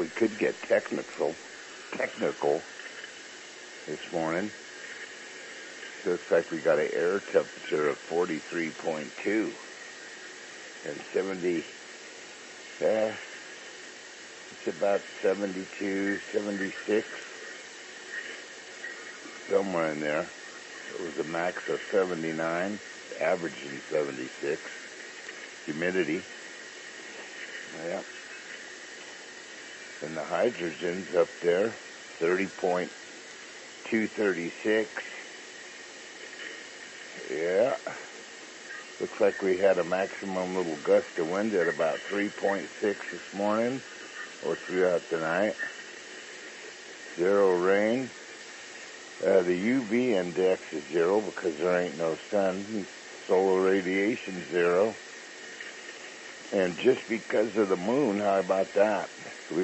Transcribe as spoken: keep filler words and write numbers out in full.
we could get technical, technical this morning. Looks like we got an air temperature of forty-three point two and seventy, uh, it's about seventy-two, seventy-six, somewhere in there. It was a max of seventy-nine, averaging seventy-six. Humidity. Yeah. And the hydrogen's up there, thirty point two three six. Yeah. Looks like we had a maximum little gust of wind at about three point six this morning, or throughout the night. Zero rain. Uh, the U V index is zero because there ain't no sun. Solar radiation zero. And just because of the moon, how about that?